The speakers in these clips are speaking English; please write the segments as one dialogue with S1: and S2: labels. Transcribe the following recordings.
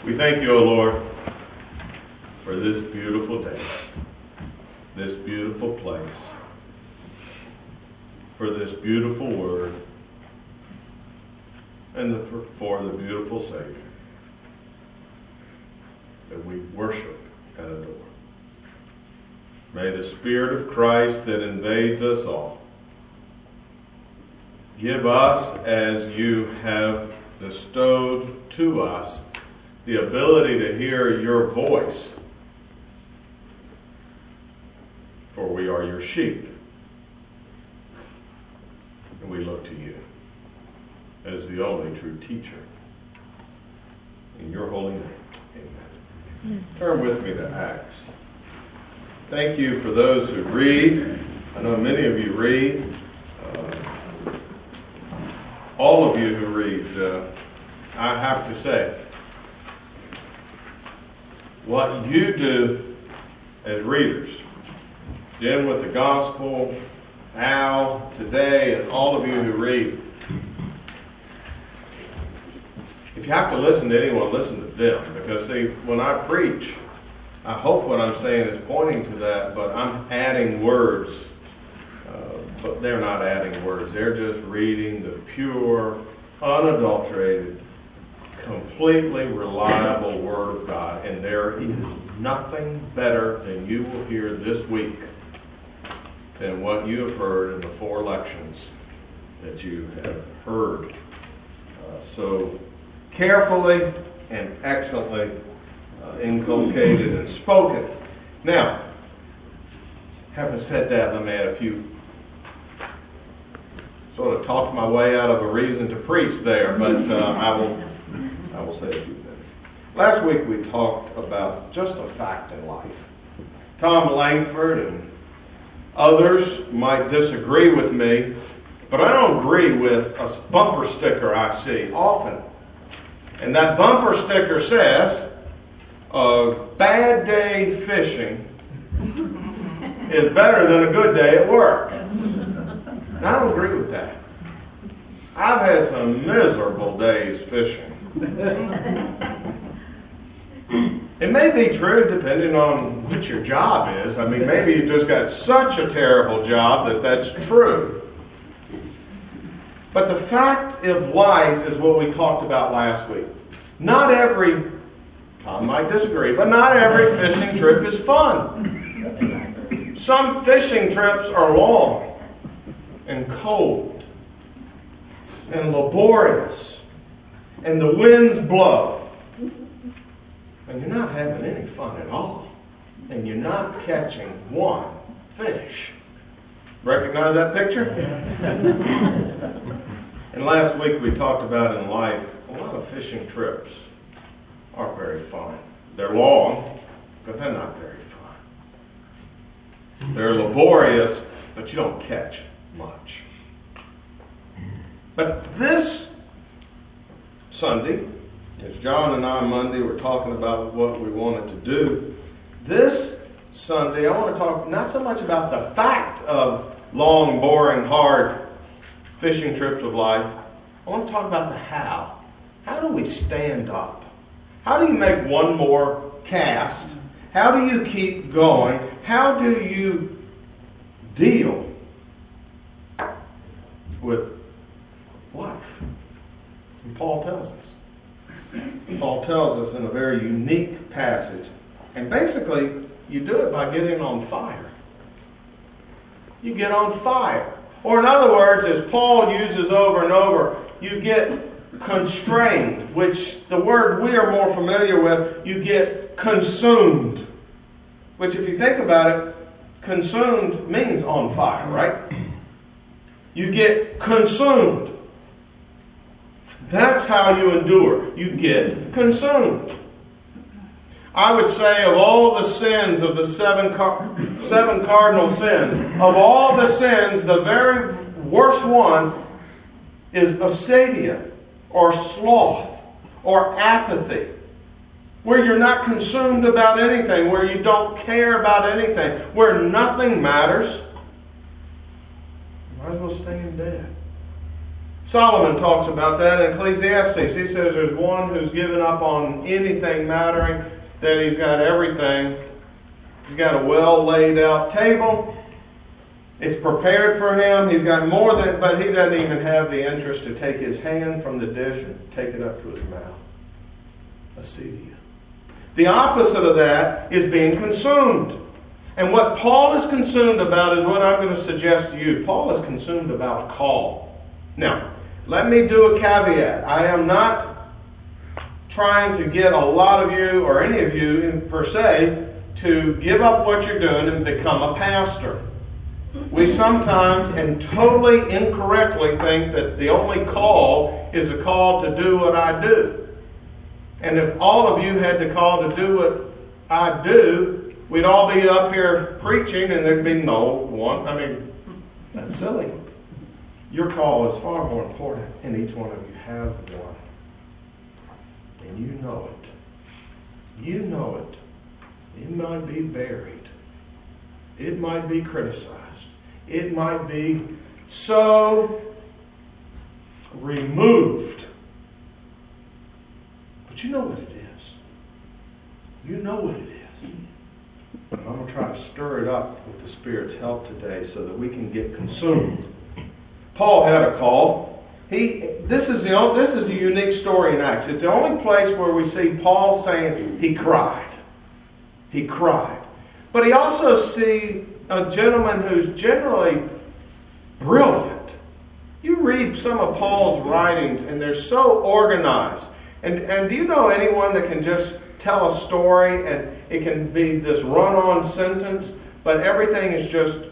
S1: We thank you, O Lord, for this beautiful day, this beautiful place, for this beautiful word, and for the beautiful Savior that we worship and adore. May the Spirit of Christ that invades us all give us, as you have bestowed to us, the ability to hear your voice, for we are your sheep, and we look to you as the only true teacher. In your holy name, amen. Turn with me to Acts. Thank you for those who read. I know many of you read. All of you who read, I have to say, what you do as readers, Jim with the gospel, Al, today, and all of you who read, if you have to listen to anyone, listen to them. Because, see, when I preach, I hope what I'm saying is pointing to that, but I'm adding words. But they're not adding words. They're just reading the pure, unadulterated, completely reliable Word of God. And there is nothing better than you will hear this week than what you have heard in the 4 lections that you have heard so carefully and excellently inculcated and spoken. Now, having said that, let me add a few, sort of talked my way out of a reason to preach there, but I will say a few things. Last week we talked about just a fact in life. Tom Langford and others might disagree with me, but I don't agree with a bumper sticker I see often. And that bumper sticker says, a bad day fishing is better than a good day at work. And I don't agree with that. I've had some miserable days fishing. It may be true depending on what your job is. I mean, maybe you just got such a terrible job that that's true. But the fact of life is what we talked about last week. Not every, Tom might disagree, but not every fishing trip is fun. Some fishing trips are long and cold and laborious, and the winds blow, and you're not having any fun at all, and you're not catching one fish. Recognize that picture? And last week we talked about in life, a lot of fishing trips aren't very fun. They're long, but they're not very fun. They're laborious, but you don't catch much. But this Sunday, as John and I Monday were talking about what we wanted to do, this Sunday I want to talk not so much about the fact of long, boring, hard fishing trips of life. I want to talk about the how. How do we stand up? How do you make one more cast? How do you keep going? How do you deal with life? And Paul tells us. Paul tells us in a very unique passage. And basically, you do it by getting on fire. You get on fire. Or in other words, as Paul uses over and over, you get constrained, which the word we are more familiar with, you get consumed. Which if you think about it, consumed means on fire, right? You get consumed. That's how you endure. You get consumed. I would say of all the sins of the seven cardinal sins, of all the sins, the very worst one is acedia, or sloth, or apathy, where you're not consumed about anything, where you don't care about anything, where nothing matters. You might as well stay in bed. Solomon talks about that in Ecclesiastes. He says there's one who's given up on anything mattering, that he's got everything. He's got a well laid out table. It's prepared for him. He's got more than, but he doesn't even have the interest to take his hand from the dish and take it up to his mouth. Acedia. The opposite of that is being consumed. And what Paul is consumed about is what I'm going to suggest to you. Paul is consumed about call. Now, let me do a caveat. I am not trying to get a lot of you, or any of you per se, to give up what you're doing and become a pastor. We sometimes, and totally incorrectly, think that the only call is a call to do what I do. And if all of you had the call to do what I do, we'd all be up here preaching and there'd be no one. I mean, that's silly. Your call is far more important, and each one of you have one. And you know it. You know it. It might be buried. It might be criticized. It might be so removed. But you know what it is. You know what it is. And I'm going to try to stir it up with the Spirit's help today so that we can get consumed. Paul had a call. This is a unique story in Acts. It's the only place where we see Paul saying he cried. He cried. But he also sees a gentleman who's generally brilliant. You read some of Paul's writings and they're so organized. And do you know anyone that can just tell a story and it can be this run-on sentence, but everything is just,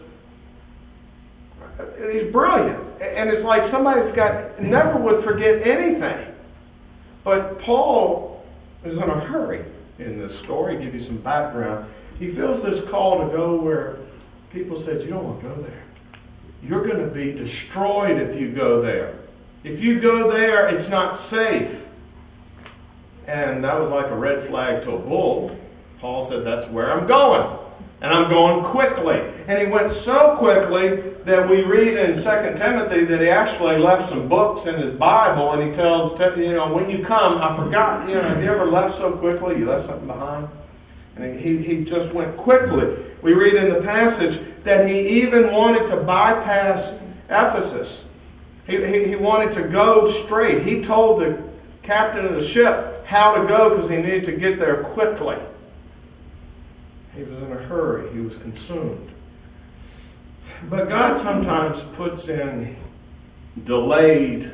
S1: he's brilliant. And it's like somebody's never would forget anything. But Paul is in a hurry in this story. Give you some background. He feels this call to go where people said, you don't want to go there. You're going to be destroyed if you go there. If you go there, it's not safe. And that was like a red flag to a bull. Paul said, that's where I'm going. And I'm going quickly. And he went so quickly that we read in 2 Timothy that he actually left some books in his Bible. And he tells, when you come, I forgot, have you ever left so quickly? You left something behind? And he just went quickly. We read in the passage that he even wanted to bypass Ephesus. He wanted to go straight. He told the captain of the ship how to go because he needed to get there quickly. He was in a hurry. He was consumed. But God sometimes puts in delayed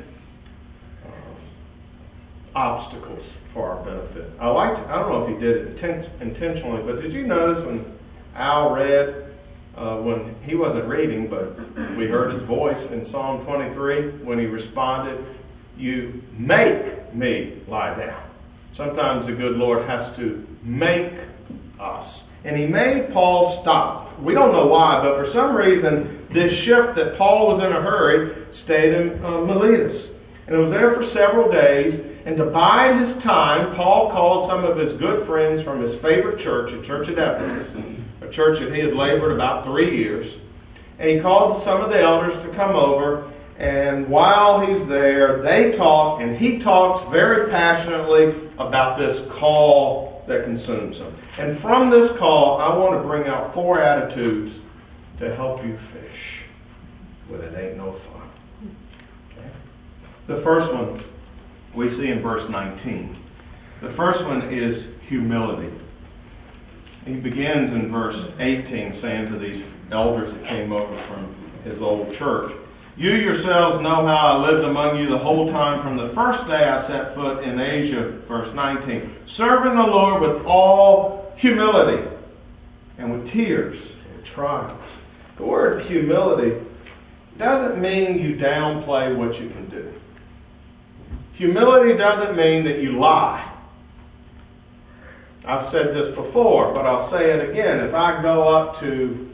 S1: obstacles for our benefit. I don't know if he did it intentionally, but did you notice when Al read, when he wasn't reading, but we heard his voice in Psalm 23, when he responded, you make me lie down. Sometimes the good Lord has to make us. And he made Paul stop. We don't know why, but for some reason, this ship that Paul was in a hurry stayed in Miletus. And it was there for several days. And to buy his time, Paul called some of his good friends from his favorite church, the church at Ephesus, a church that he had labored about 3 years. And he called some of the elders to come over. And while he's there, they talk, and he talks very passionately about this call that consumes him. And from this call, I want to bring out 4 attitudes to help you fish when it ain't no fun. Okay? The first one we see in verse 19. The first one is humility. He begins in verse 18 saying to these elders that came over from his old church, you yourselves know how I lived among you the whole time from the first day I set foot in Asia, verse 19, serving the Lord with all humility and with tears and trials. The word humility doesn't mean you downplay what you can do. Humility doesn't mean that you lie. I've said this before, but I'll say it again. If I go up to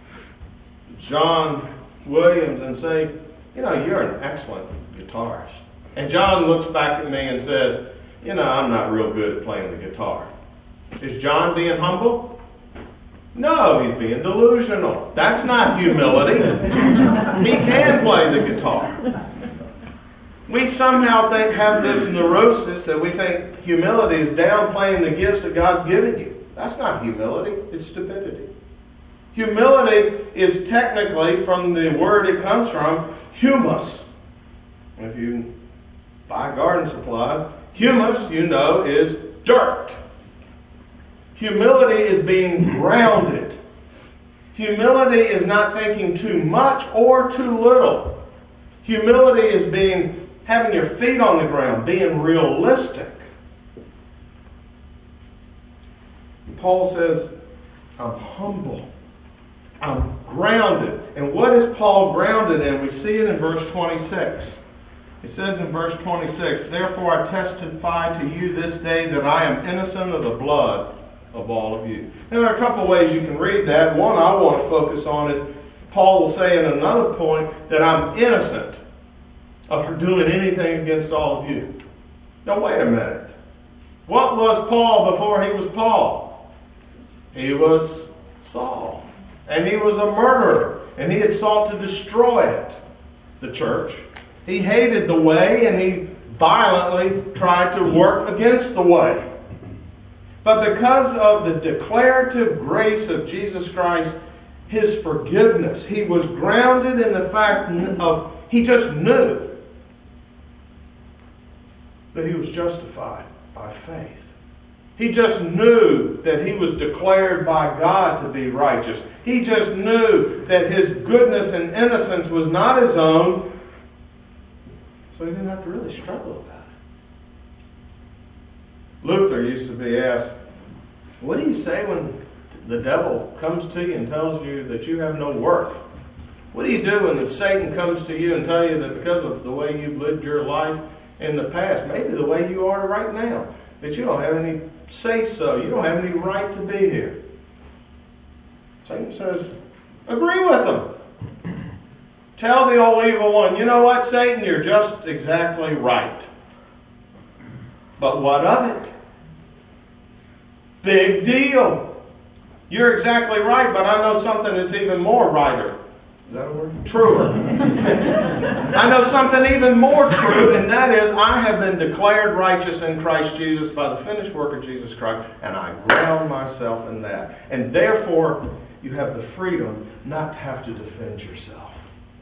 S1: John Williams and say, you're an excellent guitarist. And John looks back at me and says, I'm not real good at playing the guitar. Is John being humble? No, he's being delusional. That's not humility. He can play the guitar. We somehow have this neurosis that we think humility is downplaying the gifts that God's given you. That's not humility, it's stupidity. Humility is technically, from the word it comes from, humus. If you buy garden supplies, humus, is dirt. Humility is being grounded. Humility is not thinking too much or too little. Humility is having your feet on the ground, being realistic. Paul says, I'm humble. I'm grounded. And what is Paul grounded in? We see it in verse 26. It says in verse 26, therefore I testify to you this day that I am innocent of the blood of all of you. Now, there are a couple of ways you can read that. One I want to focus on is Paul will say in another point that I'm innocent of doing anything against all of you. Now, wait a minute. What was Paul before he was Paul? He was Saul. And he was a murderer. And he had sought to destroy it, the church. He hated the way, and he violently tried to work against the way. But because of the declarative grace of Jesus Christ, His forgiveness, he was grounded in the fact of, he just knew that he was justified by faith. He just knew that he was declared by God to be righteous. He just knew that his goodness and innocence was not his own, so he didn't have to really struggle about it. Luther used to be asked, what do you say when the devil comes to you and tells you that you have no worth? What do you do when Satan comes to you and tells you that because of the way you've lived your life in the past, maybe the way you are right now, that you don't have any say-so, you don't have any right to be here? Satan says, agree with them. Tell the old evil one, you know what, Satan, you're just exactly right. But what of it? Big deal. You're exactly right, but I know something that's even more righter. Is that a word? Truer. I know something even more true, and that is I have been declared righteous in Christ Jesus by the finished work of Jesus Christ, and I ground myself in that. And therefore, you have the freedom not to have to defend yourself.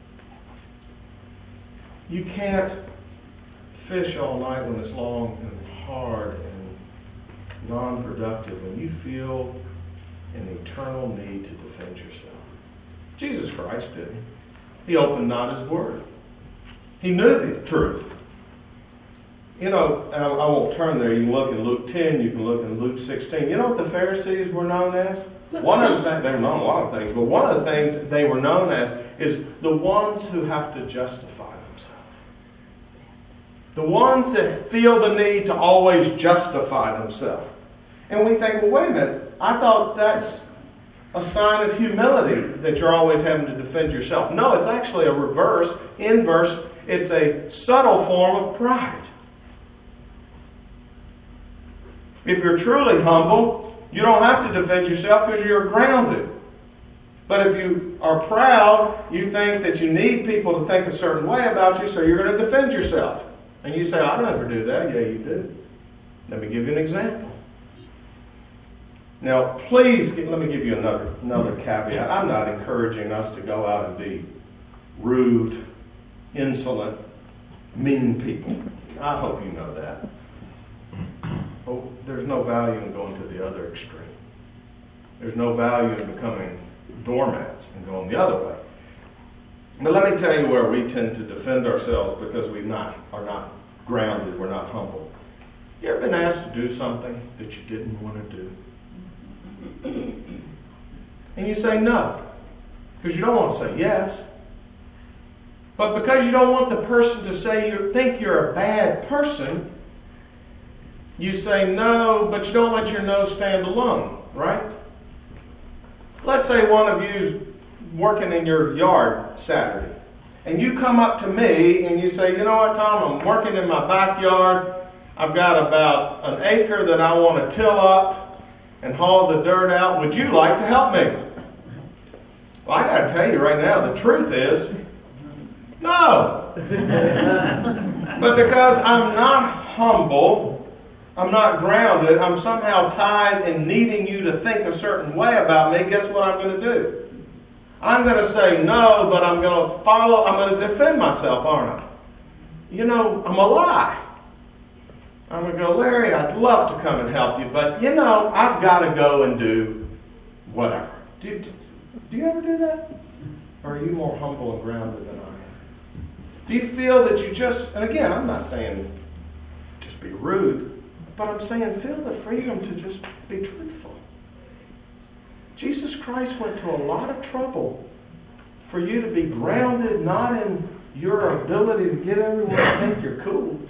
S1: You can't fish all night when it's long and hard and non-productive when you feel an eternal need to defend yourself. Jesus Christ didn't. He opened not His Word. He knew the truth. And I won't turn there. You can look in Luke 10, you can look in Luke 16. You know what the Pharisees were known as? One of the things, they were known a lot of things, but one of the things they were known as is the ones who have to justify themselves. The ones that feel the need to always justify themselves. And we think, well, wait a minute, I thought that's a sign of humility that you're always having to defend yourself. No, it's actually a inverse. It's a subtle form of pride. If you're truly humble, you don't have to defend yourself because you're grounded. But if you are proud, you think that you need people to think a certain way about you, so you're going to defend yourself. And you say, I don't ever do that. Yeah, you do. Let me give you an example. Now, please, let me give you another caveat. I'm not encouraging us to go out and be rude, insolent, mean people. I hope you know that. Oh, there's no value in going to the other extreme. There's no value in becoming doormats and going the other way. But let me tell you where we tend to defend ourselves because we are not grounded, we're not humble. You ever been asked to do something that you didn't want to do? And you say no, because you don't want to say yes. But because you don't want the person to say you think you're a bad person, you say no, but you don't let your no stand alone, right? Let's say one of you's working in your yard Saturday, and you come up to me and you say, you know what, Tom, I'm working in my backyard. I've got about an acre that I want to till up and haul the dirt out. Would you like to help me? Well, I got to tell you right now, the truth is, no. But because I'm not humble, I'm not grounded, I'm somehow tied in needing you to think a certain way about me, guess what I'm going to do? I'm going to say no, but I'm going to follow, I'm going to defend myself, aren't I? You know, I'm a lie. I'm going to go, Larry, I'd love to come and help you, but you know, I've got to go and do whatever. Do you ever do that? Or are you more humble and grounded than I am? Do you feel that you just, and again, I'm not saying just be rude, but I'm saying feel the freedom to just be truthful. Jesus Christ went to a lot of trouble for you to be grounded, not in your ability to get everyone to think you're cool,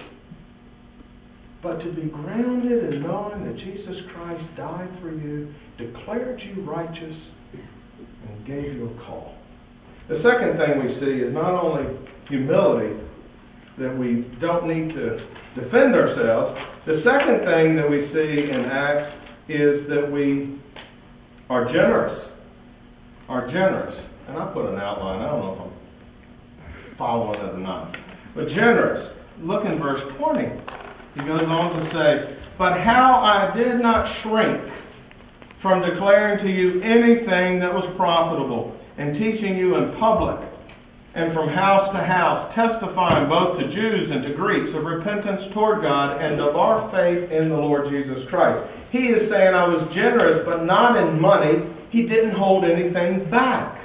S1: but to be grounded in knowing that Jesus Christ died for you, declared you righteous, and gave you a call. The second thing we see is not only humility, that we don't need to defend ourselves. The second thing that we see in Acts is that we are generous. Are generous. And I put an outline. I don't know if I'm following it or not. But generous. Look in verse 20. He goes on to say, but how I did not shrink from declaring to you anything that was profitable, and teaching you in public, and from house to house, testifying both to Jews and to Greeks of repentance toward God and of our faith in the Lord Jesus Christ. He is saying I was generous, but not in money. He didn't hold anything back.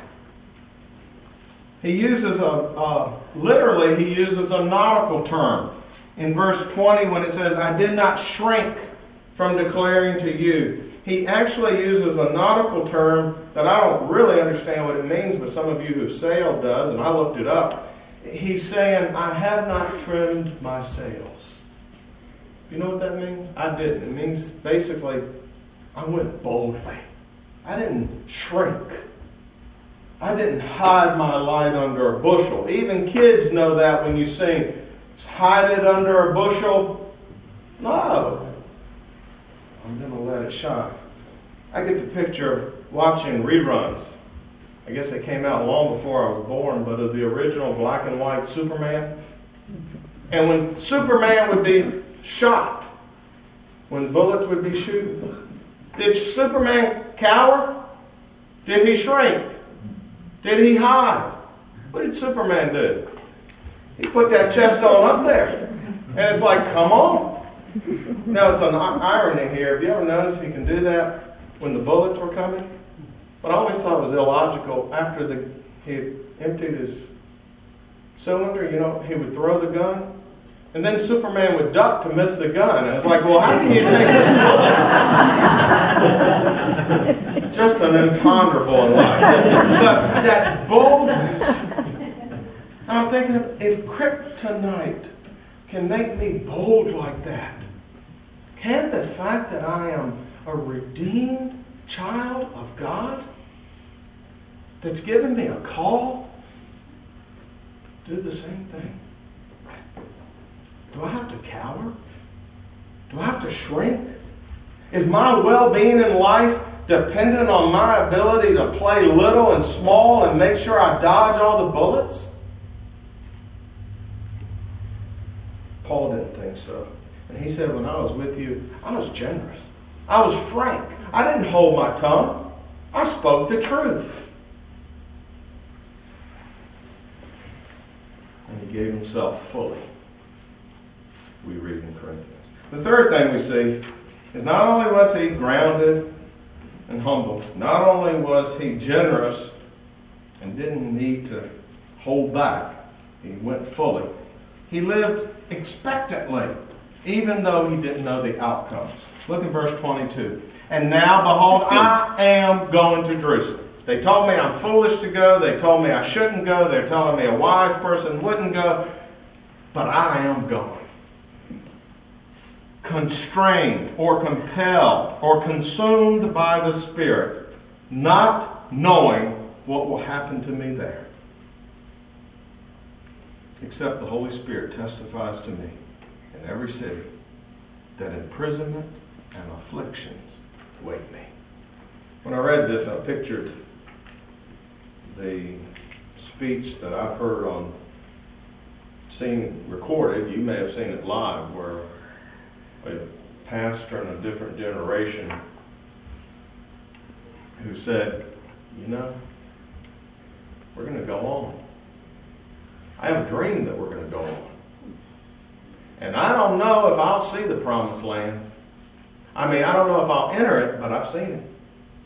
S1: He uses literally he uses a nautical term. In verse 20 when it says, I did not shrink from declaring to you. He actually uses a nautical term that I don't really understand what it means, but some of you who sailed does, and I looked it up. He's saying, I have not trimmed my sails. You know what that means? I didn't. It means basically, I went boldly. I didn't shrink. I didn't hide my light under a bushel. Even kids know that when you sing, hide it under a bushel. No. I'm going to let it shine. I get the picture of watching reruns. I guess they came out long before I was born, but of the original black and white Superman. And when Superman would be shot, when bullets would be shooting, did Superman cower? Did he shrink? Did he hide? What did Superman do? He put that chest on up there. And it's like, come on. Now, it's an irony here. Have you ever noticed he can do that when the bullets were coming? But I always thought it was illogical. After he emptied his cylinder, he would throw the gun, and then Superman would duck to miss the gun. And it's like, well, how can you take this bullet? Just an imponderable in life. But that boldness, I'm thinking, if kryptonite can make me bold like that, can the fact that I am a redeemed child of God that's given me a call do the same thing? Do I have to cower? Do I have to shrink? Is my well-being in life dependent on my ability to play little and small and make sure I dodge all the bullets? Paul didn't think so. And he said, when I was with you, I was generous. I was frank. I didn't hold my tongue. I spoke the truth. And he gave himself fully. We read in Corinthians. The third thing we see is not only was he grounded and humble, not only was he generous and didn't need to hold back, he went fully. He lived expectantly, even though he didn't know the outcomes. Look at verse 22. And now, behold, I am going to Jerusalem. They told me I'm foolish to go. They told me I shouldn't go. They're telling me a wise person wouldn't go. But I am going. Constrained or compelled or consumed by the Spirit, not knowing what will happen to me there. Except the Holy Spirit testifies to me in every city that imprisonment and afflictions wait me. When I read this, I pictured the speech that I've heard on seen recorded, you may have seen it live, where a pastor in a different generation who said, we're going to go on. I have a dream that we're going to go on. And I don't know if I'll see the promised land. I don't know if I'll enter it, but I've seen it.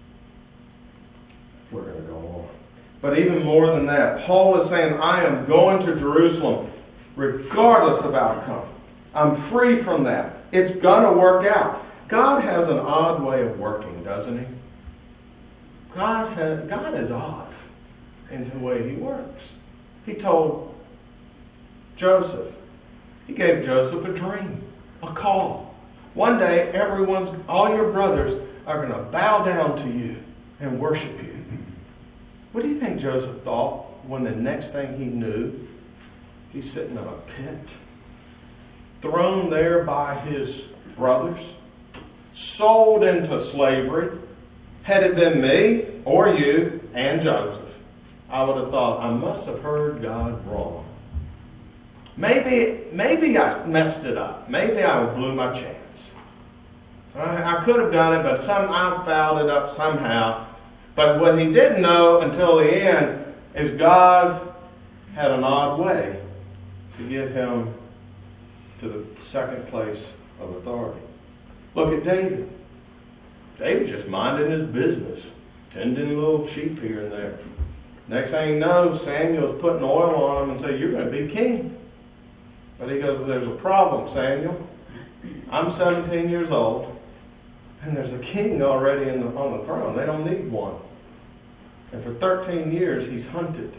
S1: We're going to go on. But even more than that, Paul is saying, I am going to Jerusalem regardless of outcome. I'm free from that. It's going to work out. God has an odd way of working, doesn't he? God is odd in the way he works. He told Joseph, he gave Joseph a dream, a call. One day, all your brothers are going to bow down to you and worship you. What do you think Joseph thought when the next thing he knew, he's sitting in a pit, thrown there by his brothers, sold into slavery? Had it been me or you and Joseph, I would have thought, I must have heard God wrong. Maybe I messed it up. Maybe I blew my chance. I could have done it, but I fouled it up somehow. But what he didn't know until the end is God had an odd way to get him to the second place of authority. Look at David. David just minded his business, tending little sheep here and there. Next thing you know, Samuel's putting oil on him and saying, you're going to be king. But he goes, there's a problem, Samuel. I'm 17 years old, and there's a king already on the throne. They don't need one. And for 13 years, he's hunted.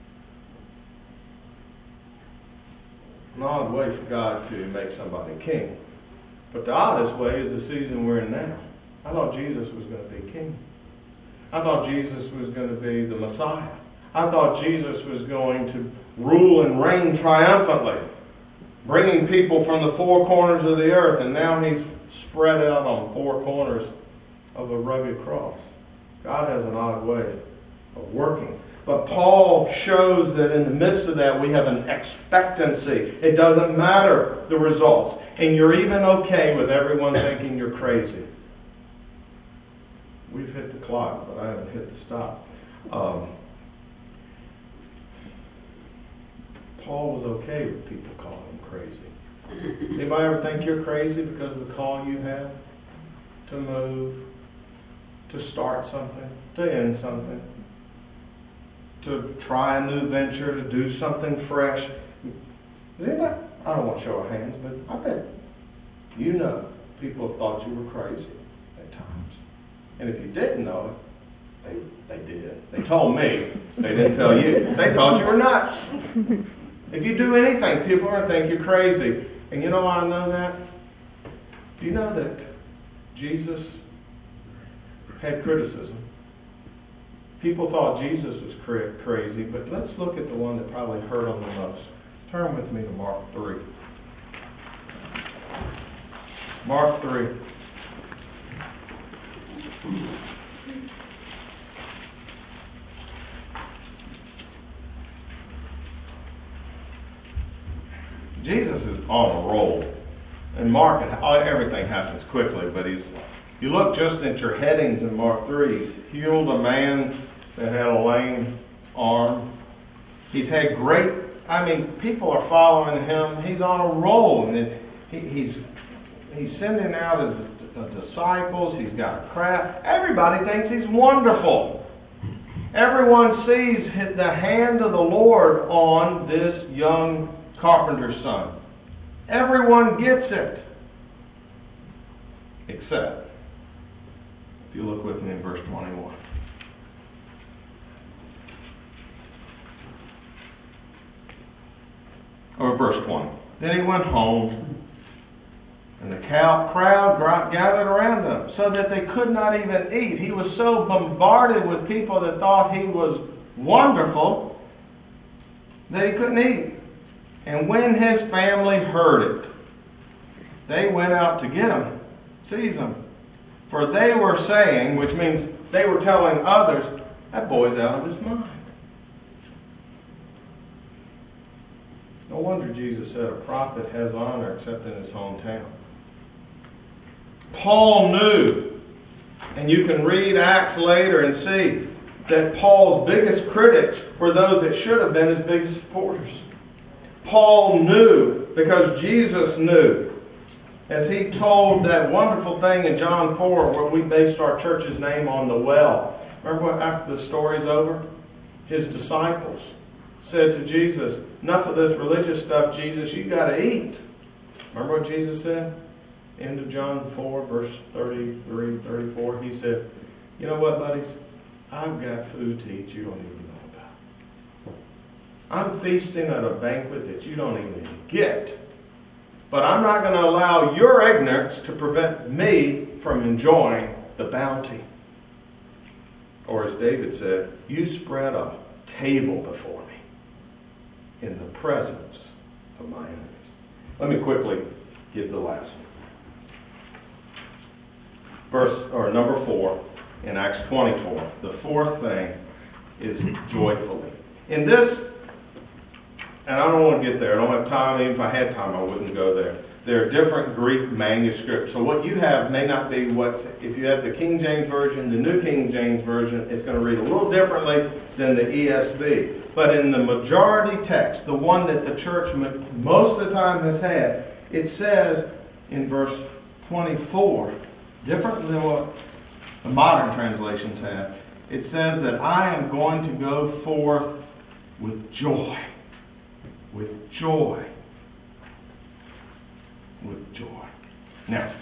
S1: An odd way for God to make somebody king. But the oddest way is the season we're in now. I thought Jesus was going to be king. I thought Jesus was going to be the Messiah. I thought Jesus was going to rule and reign triumphantly, bringing people from the four corners of the earth, and now he's spread out on four corners of a rugged cross. God has an odd way of working. But Paul shows that in the midst of that we have an expectancy. It doesn't matter the results. And you're even okay with everyone thinking you're crazy. We've hit the clock, but I haven't hit the stop. Paul was okay with people calling him crazy. Anybody ever think you're crazy because of the call you have to move, to start something, to end something, to try a new venture, to do something fresh? Anybody? I don't want to show of hands, but I bet people have thought you were crazy at times. And if you didn't know it, they did. They told me. They didn't tell you. They thought you were nuts. If you do anything, people are going to think you're crazy. And you know why I know that? Do you know that Jesus had criticism? People thought Jesus was crazy, but let's look at the one that probably hurt him the most. Turn with me to Mark 3. Mark 3. Jesus is on a roll. In Mark, everything happens quickly, but you look just at your headings in Mark 3. He's healed a man that had a lame arm. He's had people are following him. He's on a roll. And he's sending out his disciples. He's got a crowd. Everybody thinks he's wonderful. Everyone sees the hand of the Lord on this young carpenter's son. Everyone gets it. Except, if you look with me in verse 21. Or verse 20. Then he went home, and the crowd gathered around him, so that they could not even eat. He was so bombarded with people that thought he was wonderful that he couldn't eat. And when his family heard it, they went out to get him, seize him. For they were saying, which means they were telling others, that boy's out of his mind. No wonder Jesus said a prophet has honor except in his hometown. Paul knew, and you can read Acts later and see, that Paul's biggest critics were those that should have been his biggest supporters. Paul knew because Jesus knew. As he told that wonderful thing in John 4 where we based our church's name on the well. Remember what, after the story's over? His disciples said to Jesus, enough of this religious stuff, Jesus, you got to eat. Remember what Jesus said? End of John 4, verse 33, 34. He said, you know what, buddies? I've got food to eat you don't even know about. I'm feasting at a banquet that you don't even get. But I'm not going to allow your ignorance to prevent me from enjoying the bounty. Or as David said, you spread a table before me in the presence of my enemies. Let me quickly give the last one. Number 4 in Acts 24. The fourth thing is joyfully. In this, and I don't want to get there. I don't have time. Even if I had time, I wouldn't go there. There are different Greek manuscripts. So what you have may not be what, if you have the King James Version, the New King James Version, it's going to read a little differently than the ESV. But in the majority text, the one that the church most of the time has had, it says in verse 24, different than what the modern translations have, it says that I am going to go forth with joy. With joy. With joy. Now,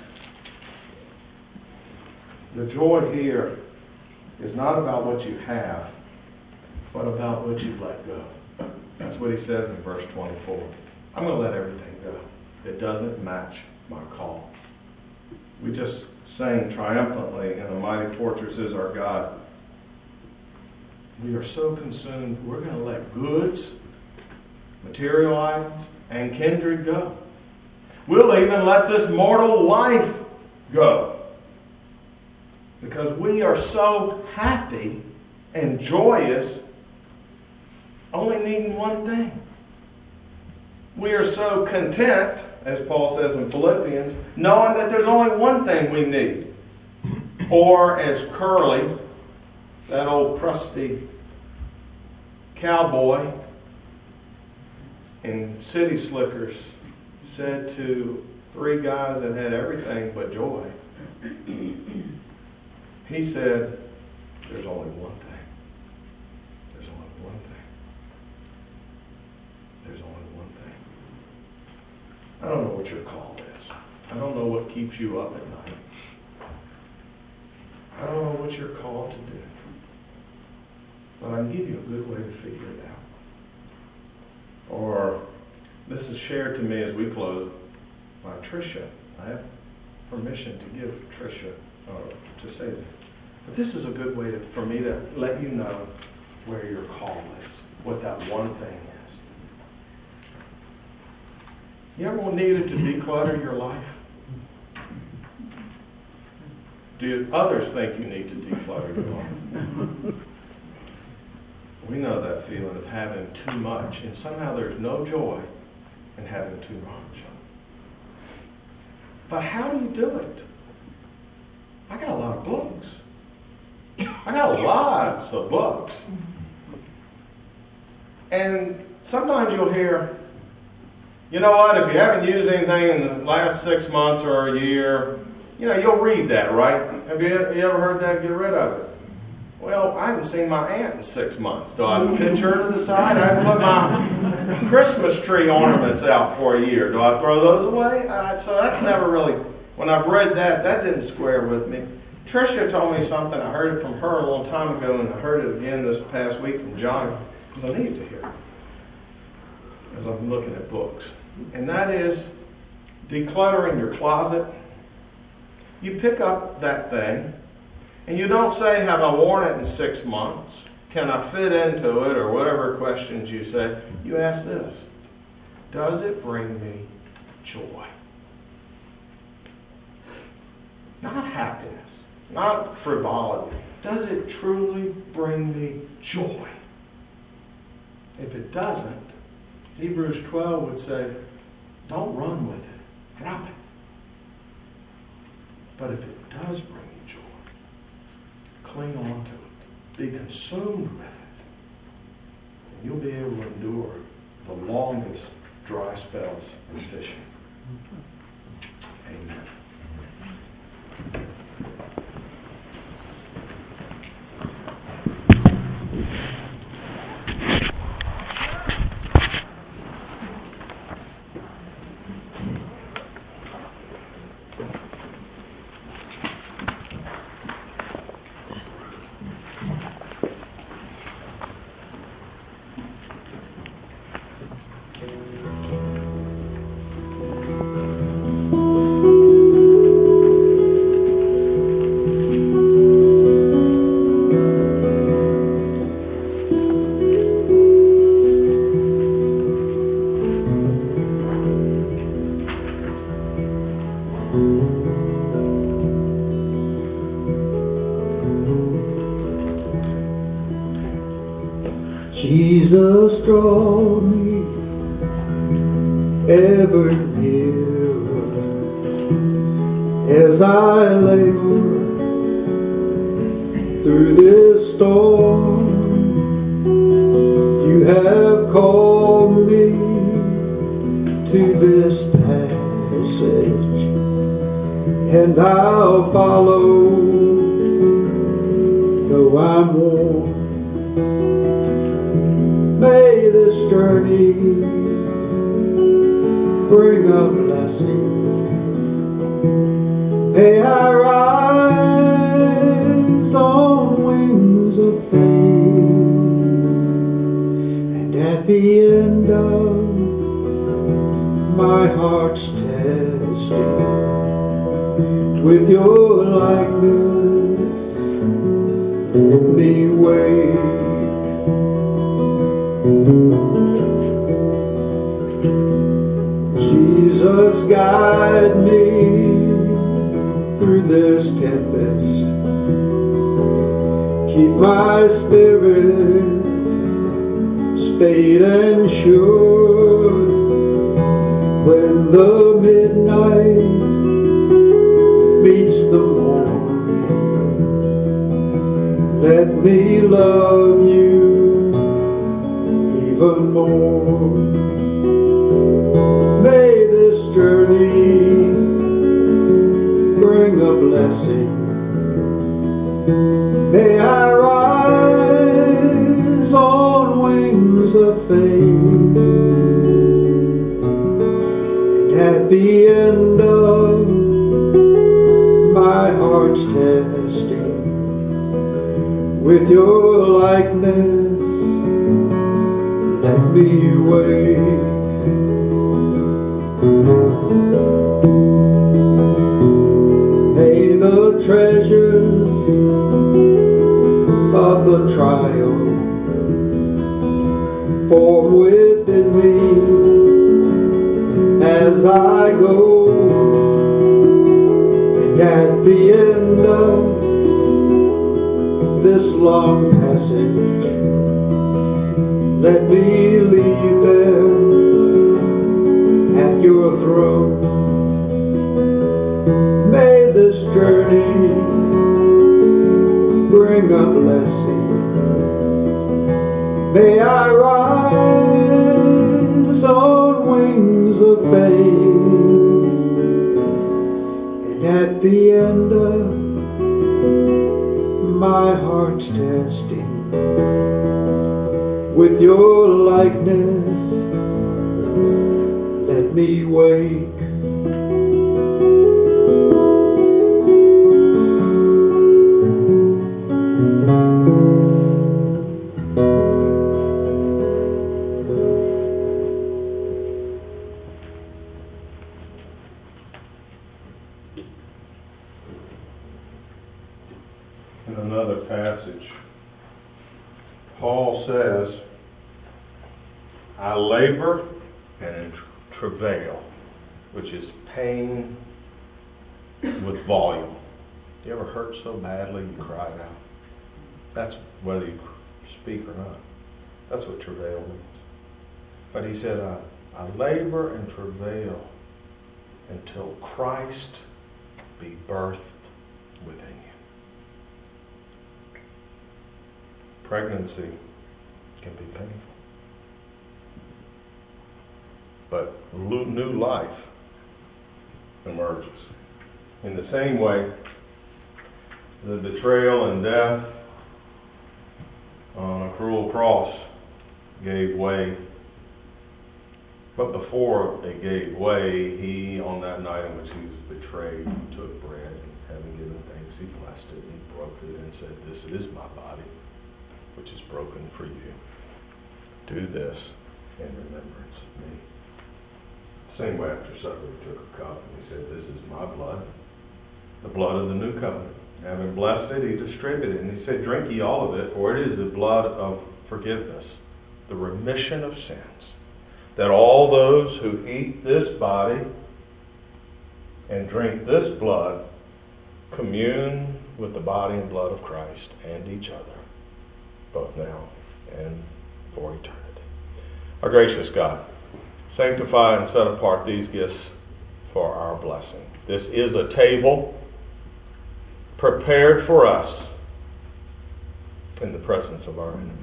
S1: the joy here is not about what you have, but about what you let go. That's what he says in verse 24. I'm going to let everything go that doesn't match my call. We just sang triumphantly, and the mighty fortress is our God. We are so consumed, we're going to let goods, material items, and kindred go. We'll even let this mortal life go. Because we are so happy and joyous, only needing one thing. We are so content, as Paul says in Philippians, knowing that there's only one thing we need. Or as Curly, that old crusty cowboy in City Slickers, said to 3 guys that had everything but joy, he said, there's only one thing. There's only one thing. There's only one thing. I don't know what your call is. I don't know what keeps you up at night. I don't know what you're called to do. But I can give you a good way to figure it out. Or, this is shared to me as we close by Tricia. I have permission to give Tricia to say this. But this is a good way for me to let you know where your call is, what that one thing is. You ever needed to declutter your life? Do others think you need to declutter your life? We know that feeling of having too much, and somehow there's no joy in having too much. But how do you do it? I got a lot of books. I got lots of books. And sometimes you'll hear, you know what, if you haven't used anything in the last 6 months or a year, you'll read that, right? Have you ever heard that? Get rid of it. Well, I haven't seen my aunt in 6 months. Do I pitch her to the side? I haven't put my Christmas tree ornaments out for a year. Do I throw those away? So that's never really, when I've read that didn't square with me. Tricia told me something. I heard it from her a long time ago, and I heard it again this past week from John, because I need to hear it as I'm looking at books. And that is decluttering your closet. You pick up that thing, and you don't say, have I worn it in 6 months? Can I fit into it? Or whatever questions you say. You ask this. Does it bring me joy? Not happiness. Not frivolity. Does it truly bring me joy? If it doesn't,
S2: Hebrews 12 would say, don't run with it. Drop it. But if it does bring you joy, cling on to it. Be consumed with it. And you'll be able to endure the longest dry spells in fishing. Amen.
S3: Jesus draw me ever nearer as I labor through this storm. You have called me to this passage, and I'll follow, though I'm worn. May this journey bring a blessing. May I rise on wings of faith, and at the end of my heart's testing, with your likeness, let me wait. Jesus, guide me through this tempest. Keep my spirit stayed and sure. When the midnight meets the morning, let me love you even more. May this journey bring a blessing. May I rise on wings of faith, and at the end of my heart's testing, with your likeness, let me wait. May the treasures of the trial form within me as I go, and at the end of this long passage, let me leave them at your throne. May this journey bring a blessing. May I rise on wings of faith, and at the end of my heart's testing, with your likeness, let me wake.
S1: In another passage, Paul says, I labor and travail, which is pain with volume. You ever hurt so badly you cried out? That's whether you speak or not. That's what travail means.
S2: But he said, I labor and travail until Christ be birthed within you. Pregnancy can be painful. But new life emerges. In the same way, the betrayal and death on a cruel cross gave way. But before it gave way, he, on that night in which he was betrayed, took bread, and having given thanks, he blessed it, and he broke it, and said, "This is my body, which is broken for you. Do this in remembrance of me." Same way after supper, he took a cup, and he said, "This is my blood, the blood of the new covenant." Having blessed it, he distributed it, and he said, "Drink ye all of it, for it is the blood of forgiveness, the remission of sins, that all those who eat this body and drink this blood commune with the body and blood of Christ and each other, both now and for eternity." Our gracious God, sanctify and set apart these gifts for our blessing. This is a table prepared for us in the presence of our enemies.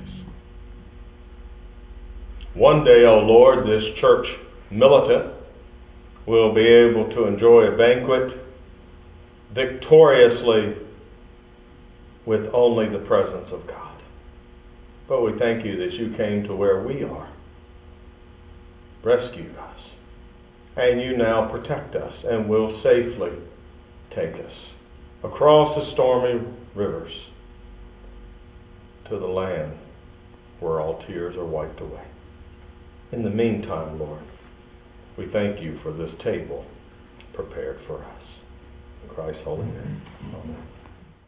S2: One day, O Lord, this church militant will be able to enjoy a banquet victoriously with only the presence of God. But we thank you that you came to where we are, rescued us, and you now protect us and will safely take us across the stormy rivers to the land where all tears are wiped away. In the meantime, Lord, we thank you for this table prepared for us. In Christ's holy name.